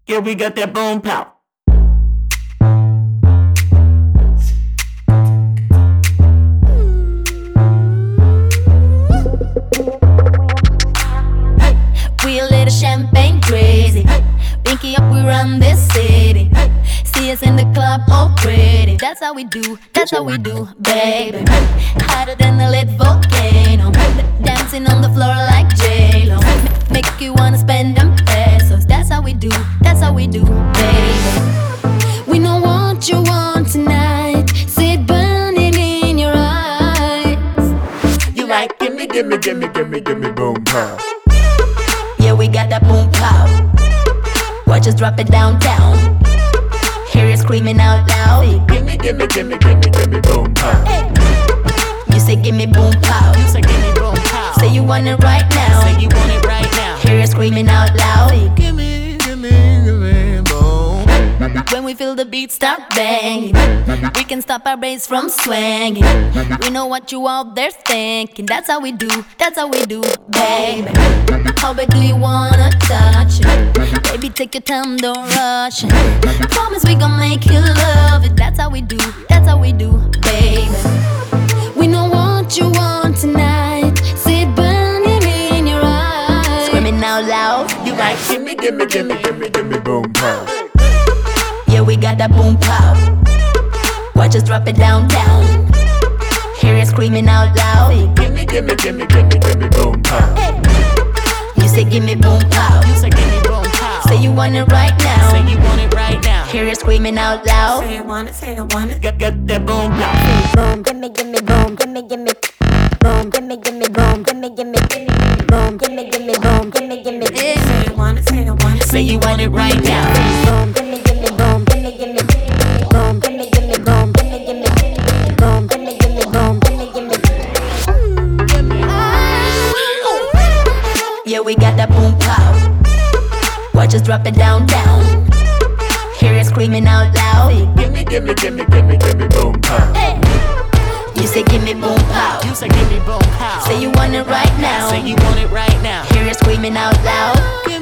Yeah, we got that boom pow. We a little champagne crazy. Pinky up, we run this city. See us in the club, all pretty. That's how we do, baby. Hotter than a lit volcano. Dancing on the floor like J-Lo. Make you wanna spend them pesos. That's how we do, baby. We know what you want tonight. See it burning in your eyes. You like gimme, gimme, gimme, gimme, gimme, boom pow. Yeah, we got that boom pow. Watch us drop it downtown. Hear you screaming out loud. Gimme, gimme, gimme, gimme, gimme, boom pow. Hey. You say gimme boom pow. You say gimme boom pow. Say you want it right now. Say you want it right now. Hear you screaming out loud. Gimme, gimme, gimme, boom. When we feel the beat start banging, we can stop our brains from swinging. We know what you out there thinking. That's how we do, baby. How bad do you wanna touch it? Baby, take your time, don't rush it. Promise we gon' make you love it. That's how we do, baby. We know what you want tonight. See it burning in your eyes. Screaming out loud. You like gimme, gimme, gimme, gimme, gimme, boom pow. Yeah, we got that boom pow. Watch us drop it downtown. Hear you screaming out loud. Gimme, gimme, gimme, gimme, gimme, boom pow. Hey. You say gimme boom pow. You say gimme boom pow. Say you want it right now. Say you want it right now. Hear you screaming out loud. Say you want it, say you want it. Got that boom pow. Boom, gimme, gimme, boom, gimme, gimme. Boom, gimme, gimme, boom, gimme, gimme. Boom, gimme, gimme, boom, gimme, gimme. Say you want it, say you want it. Say you want it right now. Boom, gimme, gimme, boom, gimme, gimme. Boom, gimme, gimme, boom, gimme, gimme. Boom, gimme, gimme, boom, gimme, gimme. Yeah, we got that boom pow. Watch us drop it downtown. Hear you screaming out loud. Gimme, gimme, gimme, gimme, gimme, boom pow. Hey. You say gimme boom pow. You say gimme boom pow. Say you want it right now. Say you want it right now. Hear you screaming out loud.